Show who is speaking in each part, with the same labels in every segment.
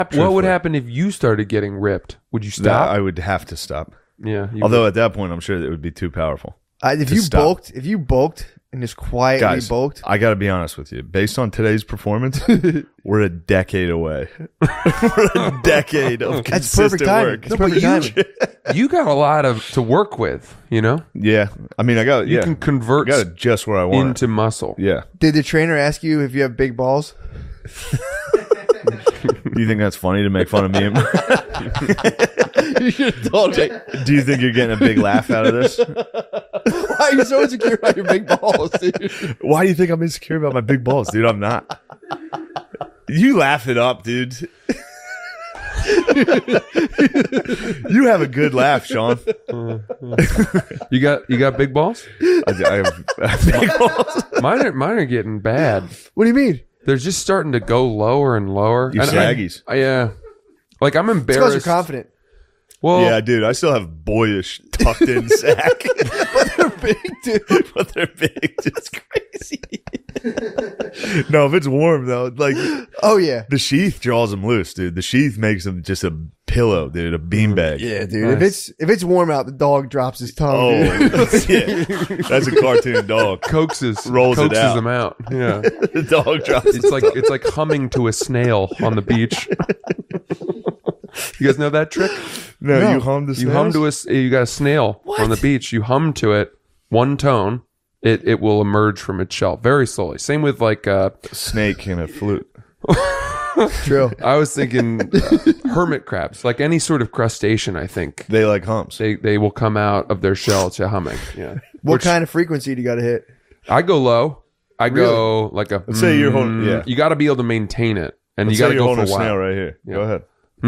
Speaker 1: What would happen if you started getting ripped? Would you stop?
Speaker 2: I would have to stop.
Speaker 1: Yeah.
Speaker 2: Although at that point, I'm sure it would be too powerful.
Speaker 3: If you bulked and just quietly
Speaker 2: Guys,
Speaker 3: bulked,
Speaker 2: I got to be honest with you. Based on today's performance, we're a decade away. We're a decade of
Speaker 3: that's
Speaker 2: consistent
Speaker 3: perfect timing.
Speaker 2: work.
Speaker 3: That's perfect timing.
Speaker 1: you got a lot to work with, you know?
Speaker 2: Yeah. I mean,
Speaker 1: You can convert
Speaker 2: got it just where I want
Speaker 1: into muscle.
Speaker 2: Yeah.
Speaker 3: Did the trainer ask you if you have big balls?
Speaker 2: Do you think that's funny to make fun of me?
Speaker 3: You should have told me.
Speaker 2: Do you think you're getting a big laugh out of this?
Speaker 3: Why are you so insecure about your big balls, dude?
Speaker 2: Why do you think I'm insecure about my big balls, dude? I'm not. You laugh it up, dude. You have a good laugh, Sean.
Speaker 1: You got big balls?
Speaker 2: I have big balls.
Speaker 1: Mine are getting bad.
Speaker 3: What do you mean?
Speaker 1: They're just starting to go lower and lower.
Speaker 2: You saggies.
Speaker 1: Yeah. Like I'm
Speaker 3: It's because
Speaker 1: embarrassed.
Speaker 3: you're confident.
Speaker 1: Well,
Speaker 2: Yeah, dude. I still have boyish, tucked in sack.
Speaker 3: But they're big, dude.
Speaker 2: But they're big. Just crazy. No, if it's warm, though, like
Speaker 3: Oh, yeah.
Speaker 2: the sheath draws them loose, dude. The sheath makes them just a pillow, dude. A beanbag.
Speaker 3: Yeah, dude.
Speaker 1: Nice.
Speaker 3: If it's warm out, the dog drops his tongue.
Speaker 2: Oh,
Speaker 3: Dude.
Speaker 2: yeah. That's a cartoon dog.
Speaker 1: coaxes
Speaker 2: it out.
Speaker 1: them out. Yeah.
Speaker 2: The dog drops.
Speaker 1: It's like humming to a snail on the beach. You guys know that trick?
Speaker 2: No, you hum the
Speaker 1: You hum to you got a snail on the beach. You hum to it one tone. It will emerge from its shell very slowly. Same with like
Speaker 2: snake and a flute.
Speaker 3: True.
Speaker 1: I was thinking hermit crabs, like any sort of crustacean. I think
Speaker 2: They like humps.
Speaker 1: they will come out of their shell to humming. Yeah.
Speaker 3: What kind of frequency do you got to hit?
Speaker 1: I go low. I go like a.
Speaker 2: Let's say you're holding. Yeah.
Speaker 1: You got to be able to maintain it, and
Speaker 2: Let's
Speaker 1: you got
Speaker 2: say
Speaker 1: to
Speaker 2: you're
Speaker 1: go for
Speaker 2: holding
Speaker 1: a
Speaker 2: a snail
Speaker 1: while.
Speaker 2: right here.
Speaker 1: Yeah.
Speaker 2: Go ahead.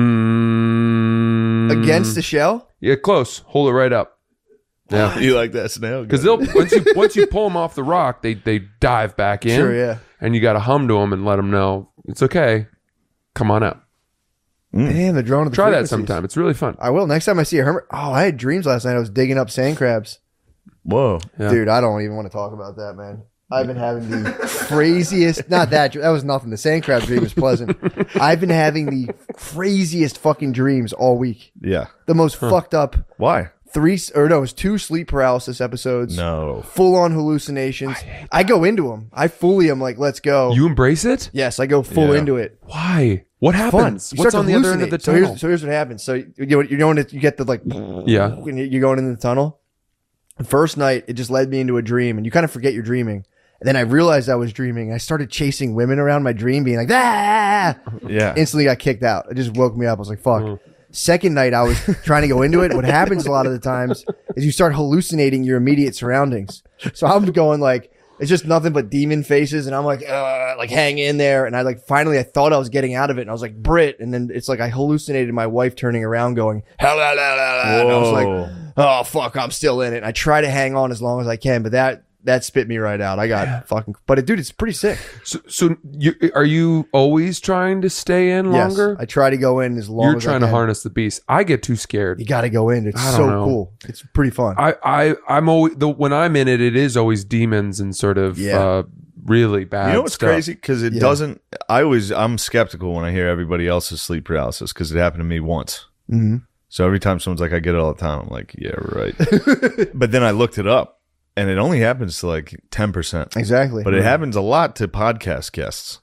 Speaker 3: Against the shell?
Speaker 1: Yeah, close. Hold it right up. Yeah.
Speaker 2: You like that snail?
Speaker 1: Because they'll once you pull them off the rock, they dive back in.
Speaker 3: Sure, yeah.
Speaker 1: And you got to hum to them and let them know it's okay. Come on out.
Speaker 3: Damn, they're drawn to the
Speaker 1: Try that
Speaker 3: frequencies.
Speaker 1: sometime. It's really fun.
Speaker 3: I will. Next time I see a hermit. Oh, I had dreams last night. I was digging up sand crabs.
Speaker 2: Whoa.
Speaker 1: Yeah.
Speaker 3: Dude, I don't even want to talk about that, man. I've been having the craziest, not that was nothing. The sand crab dream was pleasant. I've been having the craziest fucking dreams all week.
Speaker 2: Yeah.
Speaker 3: The most fucked up
Speaker 2: Why?
Speaker 3: it was 2 sleep paralysis episodes.
Speaker 2: No.
Speaker 3: Full on hallucinations. I go into them. I fully am like, let's go.
Speaker 1: You embrace it?
Speaker 3: Yes, I go full
Speaker 2: Yeah.
Speaker 3: into it.
Speaker 1: Why? What
Speaker 3: Fun.
Speaker 1: happens?
Speaker 3: You
Speaker 1: What's
Speaker 3: start
Speaker 1: on
Speaker 3: to
Speaker 1: the other end of the
Speaker 3: hallucinate.
Speaker 1: tunnel?
Speaker 3: So here's what happens. So you're going to, you get the like,
Speaker 1: Yeah.
Speaker 3: when you're going into the tunnel. The first night, it just led me into a dream, and you kind of forget you're dreaming. And then I realized I was dreaming. I started chasing women around my dream, being like, ah!
Speaker 2: Yeah.
Speaker 3: Instantly got kicked out. It just woke me up. I was like, fuck.
Speaker 1: Mm.
Speaker 3: Second night, I was trying to go into it. What happens a lot of the times is you start hallucinating your immediate surroundings. So I'm going like, it's just nothing but demon faces. And I'm like hang in there. And I finally, I thought I was getting out of it. And I was like, Brit. And then it's like, I hallucinated my wife turning around going, and I was like, oh, fuck, I'm still in it. And I try to hang on as long as I can, but that spit me right out. I got fucking, but dude, it's pretty sick.
Speaker 1: So are you always trying to stay in longer?
Speaker 3: Yes, I try to go in as long
Speaker 1: You're
Speaker 3: as
Speaker 1: trying
Speaker 3: I
Speaker 1: to
Speaker 3: can.
Speaker 1: harness the beast. I get too scared.
Speaker 3: You got to go in. It's
Speaker 1: I
Speaker 3: so
Speaker 1: don't know.
Speaker 3: cool. It's pretty fun.
Speaker 1: I'm always when I'm in it, it is always demons and sort of
Speaker 3: Yeah.
Speaker 1: really bad.
Speaker 2: You know what's
Speaker 1: stuff.
Speaker 2: crazy? Because it doesn't. I'm skeptical when I hear everybody else's sleep paralysis because it happened to me once.
Speaker 3: Mm-hmm.
Speaker 2: So every time someone's like, I get it all the time, I'm like, yeah, right. But then I looked it up, and it only happens to like 10%.
Speaker 3: Exactly.
Speaker 2: But it happens a lot to podcast guests.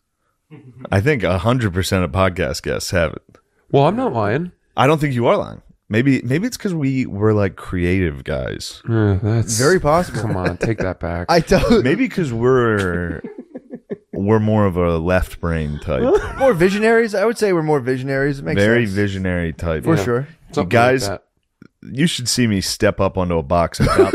Speaker 2: I think 100% of podcast guests have it.
Speaker 1: Well, I'm not lying.
Speaker 2: I don't think you are lying. Maybe it's because we're like creative guys.
Speaker 1: That's
Speaker 3: Very possible.
Speaker 1: Come on, take that back.
Speaker 3: I tell
Speaker 2: Maybe because we're more of a left brain type,
Speaker 3: more visionaries. I would say we're more visionaries. It makes
Speaker 2: very
Speaker 3: sense.
Speaker 2: visionary type.
Speaker 3: For
Speaker 1: Yeah.
Speaker 3: sure.
Speaker 1: Something
Speaker 2: guys,
Speaker 1: like
Speaker 2: You should see me step up onto a box about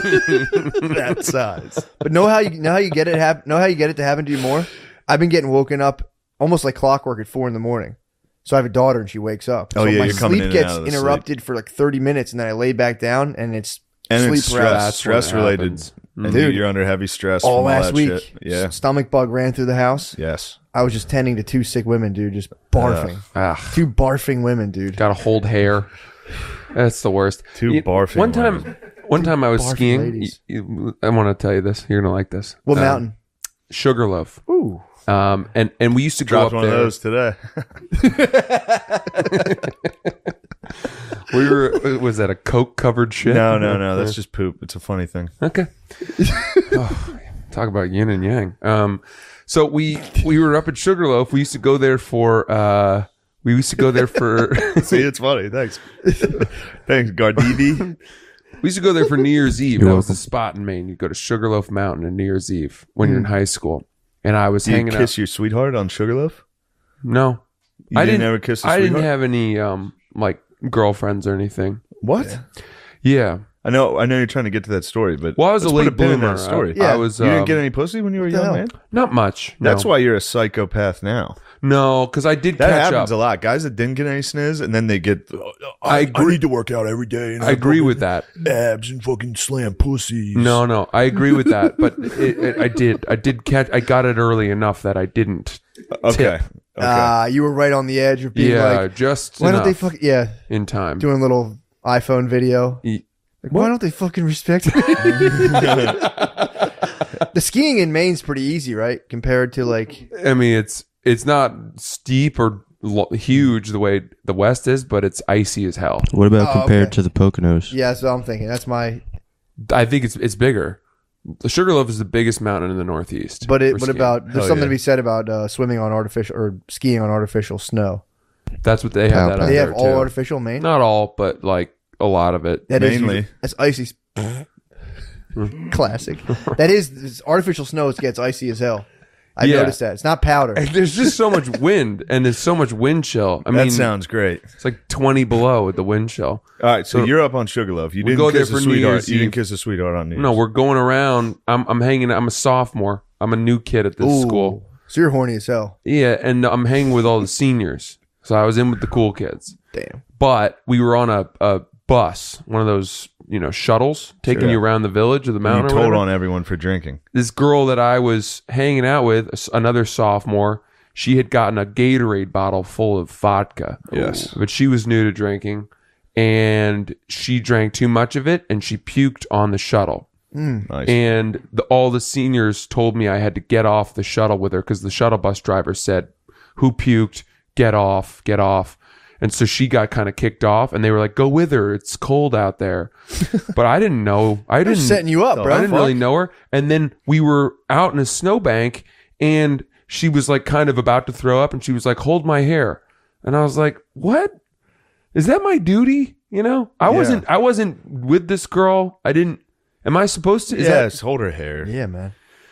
Speaker 2: that size.
Speaker 3: But know how you get it to happen to you more? I've been getting woken up almost like clockwork at 4 a.m. So I have a daughter and she wakes up.
Speaker 2: Oh,
Speaker 3: so
Speaker 2: yeah,
Speaker 3: my
Speaker 2: you're coming
Speaker 3: sleep
Speaker 2: in and
Speaker 3: gets
Speaker 2: out of the
Speaker 3: interrupted for like 30 minutes and then I lay back down and it's sleep
Speaker 2: It's
Speaker 3: paralysis.
Speaker 2: stress
Speaker 1: when it
Speaker 2: related.
Speaker 1: happens.
Speaker 2: And
Speaker 3: Dude.
Speaker 2: you're under heavy stress
Speaker 3: all
Speaker 2: from
Speaker 3: last
Speaker 2: that
Speaker 3: week.
Speaker 2: shit. Yeah.
Speaker 3: Stomach bug ran through the house.
Speaker 2: Yes.
Speaker 3: I was just tending to 2 sick women, dude, just barfing.
Speaker 1: Ah,
Speaker 3: 2 barfing women, dude.
Speaker 1: gotta hold hair. That's the worst.
Speaker 2: 2 barfing
Speaker 1: One time I was
Speaker 3: Barfing
Speaker 1: skiing.
Speaker 3: ladies.
Speaker 1: I want to tell you this. You're gonna like this.
Speaker 3: What mountain?
Speaker 1: Sugarloaf.
Speaker 3: Ooh.
Speaker 1: And we used to
Speaker 2: Dropped
Speaker 1: go up
Speaker 2: one
Speaker 1: there.
Speaker 2: of those today.
Speaker 1: Was that a Coke covered shit?
Speaker 2: No. That's just poop. It's a funny thing.
Speaker 1: Okay. Oh, talk about yin and yang. So we were up at Sugarloaf. We used to go there for.
Speaker 2: See, it's funny. Thanks. Thanks, Gardivi.
Speaker 1: We used to go there for New Year's Eve.
Speaker 4: You're
Speaker 1: That was
Speaker 4: welcome.
Speaker 1: the spot in Maine. You go to Sugarloaf Mountain on New Year's Eve when you're in high school. And I was
Speaker 2: Do you
Speaker 1: hanging
Speaker 2: kiss
Speaker 1: out.
Speaker 2: your sweetheart on Sugarloaf?
Speaker 1: No,
Speaker 2: You
Speaker 1: I
Speaker 2: didn't
Speaker 1: didn't
Speaker 2: ever kiss a
Speaker 1: I
Speaker 2: sweetheart?
Speaker 1: didn't have any like girlfriends or anything.
Speaker 2: What?
Speaker 1: Yeah.
Speaker 2: I know you're trying to get to that story, but
Speaker 1: Well, I was
Speaker 2: let's
Speaker 1: a
Speaker 2: put
Speaker 1: late
Speaker 2: pin in
Speaker 1: bloomer.
Speaker 2: that story.
Speaker 3: Yeah.
Speaker 1: I was.
Speaker 2: You didn't get any pussy when you were a
Speaker 3: the
Speaker 2: young
Speaker 3: hell?
Speaker 2: man?
Speaker 1: Not much.
Speaker 2: That's
Speaker 1: no.
Speaker 2: why you're a psychopath now.
Speaker 1: No, because I did
Speaker 2: That
Speaker 1: catch
Speaker 2: happens
Speaker 1: up.
Speaker 2: a lot. Guys that didn't get any sniz, and then they get.
Speaker 1: I agree.
Speaker 5: need to work out every day. And
Speaker 1: I agree with that.
Speaker 5: abs and fucking slam pussies.
Speaker 1: No, I agree with that. But I did catch. I got it early enough that I didn't.
Speaker 2: Okay. Okay.
Speaker 3: You were right on the edge of being
Speaker 1: Yeah,
Speaker 3: like,
Speaker 1: just
Speaker 3: why don't they
Speaker 1: enough
Speaker 3: fuck? Yeah,
Speaker 1: in time.
Speaker 3: doing a little iPhone video.
Speaker 1: E-
Speaker 3: Like, why don't they fucking respect me? The skiing in Maine's pretty easy, right? Compared to like,
Speaker 1: I mean, it's not steep or huge the way the West is, but it's icy as hell.
Speaker 4: What about
Speaker 3: Oh,
Speaker 4: compared
Speaker 3: okay.
Speaker 4: to the Poconos?
Speaker 3: yeah, that's what I'm thinking. That's my.
Speaker 1: I think it's bigger. The Sugarloaf is the biggest mountain in the Northeast.
Speaker 3: But
Speaker 1: for
Speaker 3: what
Speaker 1: skiing.
Speaker 3: about? There's
Speaker 2: Hell
Speaker 3: something
Speaker 2: yeah.
Speaker 3: to be said about swimming on artificial or skiing on artificial snow.
Speaker 1: That's what they have. That out
Speaker 3: They have
Speaker 1: there,
Speaker 3: all
Speaker 1: too.
Speaker 3: artificial Maine.
Speaker 1: Not all, but like a lot of it.
Speaker 3: That is
Speaker 2: Mainly.
Speaker 3: usually- that's icy. Classic. That is this artificial snow. It gets icy as hell. I
Speaker 1: Yeah.
Speaker 3: noticed that. It's not powder.
Speaker 1: And there's just so much wind, and there's so much wind chill. I
Speaker 2: That
Speaker 1: mean,
Speaker 2: sounds great.
Speaker 1: it's like 20 below with the wind chill.
Speaker 2: All right, so
Speaker 1: So-
Speaker 2: you're up on Sugarloaf. You
Speaker 1: We
Speaker 2: didn't
Speaker 1: go there
Speaker 2: kiss a
Speaker 1: for New
Speaker 2: sweetheart.
Speaker 1: Year's
Speaker 2: You didn't
Speaker 1: Eve.
Speaker 2: kiss a sweetheart on New Year's.
Speaker 1: No, we're going around. I'm hanging. I'm a sophomore. I'm a new kid at this
Speaker 3: Ooh.
Speaker 1: school.
Speaker 3: So you're horny as hell.
Speaker 1: Yeah, and I'm hanging with all the seniors. So I was in with the cool kids.
Speaker 3: Damn.
Speaker 1: But we were on a bus, one of those, shuttles, taking
Speaker 2: Sure.
Speaker 1: you around the village or the
Speaker 2: you
Speaker 1: mountain. or
Speaker 2: told
Speaker 1: whatever.
Speaker 2: on everyone for drinking.
Speaker 1: This girl that I was hanging out with, another sophomore, she had gotten a Gatorade bottle full of vodka.
Speaker 2: Yes.
Speaker 1: But she was new to drinking, and she drank too much of it, and she puked on the shuttle.
Speaker 2: Nice.
Speaker 1: And all the seniors told me I had to get off the shuttle with her because the shuttle bus driver said, "Who puked? Get off, get off." And so she got kind of kicked off, and they were like, "Go with her. It's cold out there." But I didn't know. I
Speaker 3: They're
Speaker 1: didn't.
Speaker 3: setting you up, bro.
Speaker 1: I didn't really know her. And then we were out in a snowbank, and she was like kind of about to throw up, and she was like, "Hold my hair." And I was like, "What? Is that my duty?" I wasn't with this girl. I didn't. Am I supposed to? Is
Speaker 2: Yes, hold her hair.
Speaker 3: Yeah, man.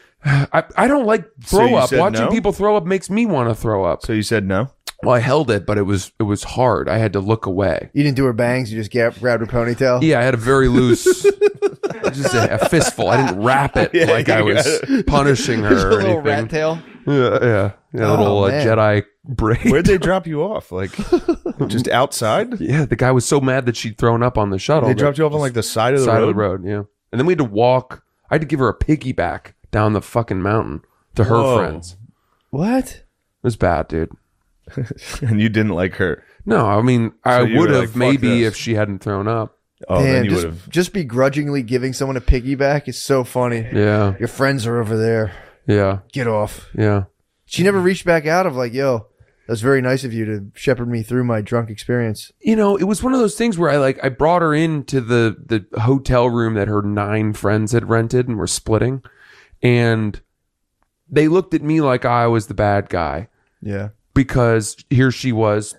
Speaker 1: I don't like
Speaker 2: So
Speaker 1: throw
Speaker 2: you
Speaker 1: up.
Speaker 2: said
Speaker 1: Watching
Speaker 2: no?
Speaker 1: people throw up makes me want to throw up.
Speaker 2: So you said no?
Speaker 1: Well, I held it, but it was hard. I had to look away.
Speaker 3: You didn't do her bangs. You just grabbed her ponytail.
Speaker 1: Yeah, I had a very loose, just a fistful. I didn't wrap it like I was punishing her
Speaker 3: Just a
Speaker 1: or
Speaker 3: little rat
Speaker 1: anything.
Speaker 3: tail.
Speaker 1: Yeah. A
Speaker 3: Oh,
Speaker 1: little
Speaker 3: man.
Speaker 1: Jedi braid.
Speaker 2: Where'd they drop you off? Like, just outside?
Speaker 1: Yeah, the guy was so mad that she'd thrown up on the shuttle.
Speaker 2: They
Speaker 1: that
Speaker 2: dropped you off on like the side of the
Speaker 1: side
Speaker 2: road?
Speaker 1: of the road. Yeah, and then we had to walk. I had to give her a piggyback down the fucking mountain to her
Speaker 2: Whoa.
Speaker 1: friends.
Speaker 3: What?
Speaker 1: It was bad, dude.
Speaker 2: And you didn't like her.
Speaker 1: No, I mean, I
Speaker 2: So you
Speaker 1: would
Speaker 2: were
Speaker 1: have
Speaker 2: like, "Fuck
Speaker 1: maybe
Speaker 2: this."
Speaker 1: if she hadn't thrown up.
Speaker 2: Oh, then
Speaker 3: Damn,
Speaker 2: you would have.
Speaker 3: just begrudgingly giving someone a piggyback is so funny.
Speaker 1: Yeah,
Speaker 3: Your friends are over there.
Speaker 1: yeah,
Speaker 3: Get off.
Speaker 1: yeah.
Speaker 3: She never reached back out of like, yo, that was very nice of you to shepherd me through my drunk experience.
Speaker 1: It was one of those things where I brought her into the hotel room that her 9 friends had rented and were splitting, and they looked at me like I was the bad guy
Speaker 3: Yeah.
Speaker 1: because here she was,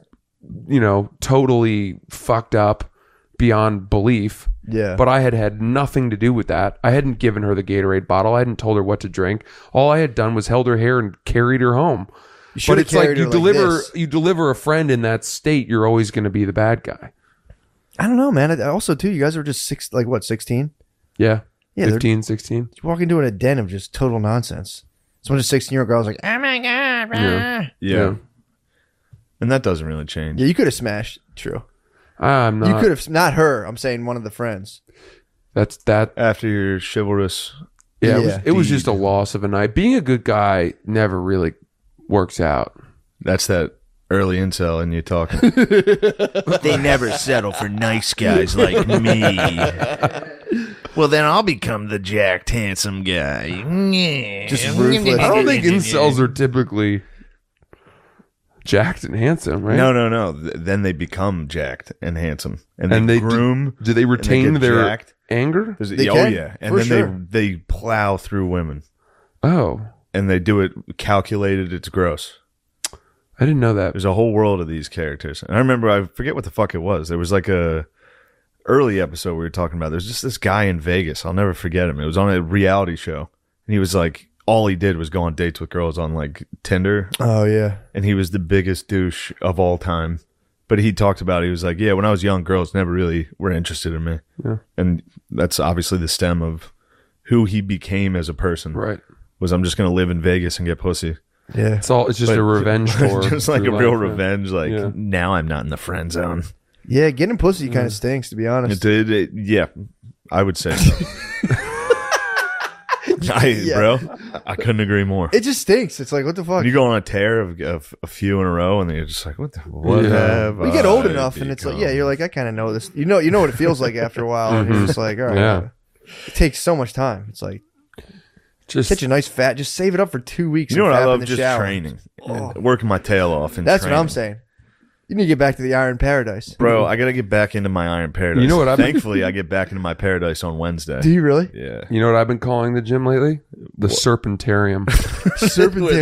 Speaker 1: totally fucked up beyond belief.
Speaker 3: Yeah.
Speaker 1: But I had nothing to do with that. I hadn't given her the Gatorade bottle. I hadn't told her what to drink. All I had done was held her hair and carried her home.
Speaker 3: You should
Speaker 1: But
Speaker 3: have
Speaker 1: it's like
Speaker 3: carried
Speaker 1: you
Speaker 3: her
Speaker 1: deliver
Speaker 3: this.
Speaker 1: you deliver a friend in that state, you're always going to be the bad guy.
Speaker 3: I don't know, man. Also, too, you guys are just 16?
Speaker 1: Yeah.
Speaker 3: Yeah,
Speaker 1: 15, 16.
Speaker 3: You walk into a den of just total nonsense. Someone just 16-year-old girl's like, oh my God.
Speaker 1: Yeah.
Speaker 2: Yeah. And that doesn't really change.
Speaker 3: Yeah, you could have smashed. True.
Speaker 1: I'm not.
Speaker 3: You could have, not her. I'm saying one of the friends.
Speaker 1: That's that.
Speaker 2: After your chivalrous.
Speaker 1: Yeah,
Speaker 3: Yeah.
Speaker 1: it was just a loss of a night. Being a good guy never really works out.
Speaker 2: That's that early incel in you talking.
Speaker 5: They never settle for nice guys like me.
Speaker 2: Well, then I'll become the jacked, handsome guy.
Speaker 3: Just ruthless.
Speaker 1: I don't think incels are typically jacked and handsome, right?
Speaker 2: No. Then they become jacked and handsome, and
Speaker 1: And
Speaker 2: they
Speaker 1: they
Speaker 2: groom.
Speaker 1: Do they retain
Speaker 2: get
Speaker 1: their
Speaker 2: jacked.
Speaker 1: anger?
Speaker 3: They
Speaker 2: Oh
Speaker 3: can,
Speaker 2: yeah, and
Speaker 3: for
Speaker 2: then
Speaker 3: sure.
Speaker 2: they plow through women,
Speaker 1: Oh,
Speaker 2: and they do it calculated. It's gross.
Speaker 1: I didn't know that.
Speaker 2: There's a whole world of these characters, and I remember I forget what the fuck it was. There was like a early episode we were talking about. There's just this guy in Vegas. I'll never forget him. It was on a reality show, and he was like, all he did was go on dates with girls on like Tinder,
Speaker 3: Oh yeah.
Speaker 2: and he was the biggest douche of all time. But he talked about it. He was like, yeah, when I was young, girls never really were interested in me.
Speaker 1: Yeah.
Speaker 2: And that's obviously the stem of who he became as a person.
Speaker 1: Right.
Speaker 2: Was I'm just going to live in Vegas and get pussy.
Speaker 3: Yeah.
Speaker 1: It's just
Speaker 2: But
Speaker 1: a revenge tour.
Speaker 2: just like a
Speaker 1: through
Speaker 2: real
Speaker 1: life, yeah.
Speaker 2: revenge. Like,
Speaker 1: Yeah.
Speaker 2: now I'm not in the friend zone.
Speaker 3: Yeah. Getting pussy kind of stinks, to be honest.
Speaker 2: Yeah, I would say so. Bro, I couldn't agree more.
Speaker 3: It just stinks. It's like, what the fuck?
Speaker 2: When you go on a tear of a few in a row, and then you're just like, what
Speaker 1: Yeah.
Speaker 2: have
Speaker 3: You get old
Speaker 2: I
Speaker 3: enough, and it's like,
Speaker 2: become?
Speaker 3: yeah, you're like, I kind of know this. You know what it feels like after a while, and you're just like, all right.
Speaker 1: Yeah.
Speaker 3: It takes so much time. It's like,
Speaker 1: Just
Speaker 3: catch a nice fat, just save it up for 2 weeks.
Speaker 2: You know
Speaker 3: and
Speaker 2: what I
Speaker 3: fap in
Speaker 2: love?
Speaker 3: the
Speaker 2: Just
Speaker 3: shower.
Speaker 2: training, and working my tail off. And
Speaker 3: That's what I'm
Speaker 2: training.
Speaker 3: saying. You need to get back to the Iron Paradise.
Speaker 2: Bro, I got to get back into my Iron Paradise.
Speaker 1: You know what I've been-
Speaker 2: Thankfully, I get back into my paradise on Wednesday.
Speaker 3: Do you really?
Speaker 2: Yeah.
Speaker 1: you know what I've been calling the gym lately? The Serpentarium.
Speaker 3: Serpentine.